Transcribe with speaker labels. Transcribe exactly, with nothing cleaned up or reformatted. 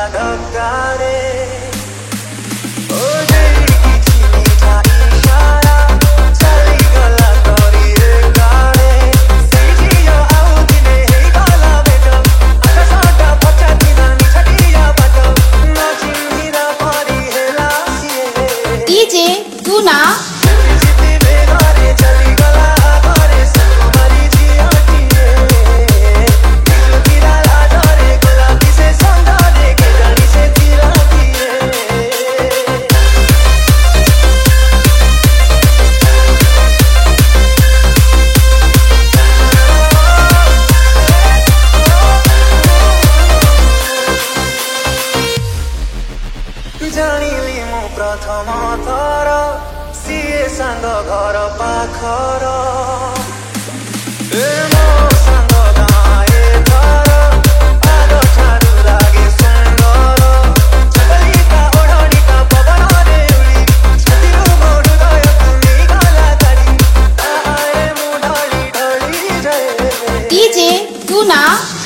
Speaker 1: DJ दूना
Speaker 2: जानिली मु प्रथम थर सीए सांग घर पाखर मो सांग गाए घर आग ठारू लागे सुंदर चकलिका ओढ़निका पवन रे उड़ी छतिरु मो हृदय तुमी गला तारी आए मु ढली ढली जाए
Speaker 1: डीजे दूना।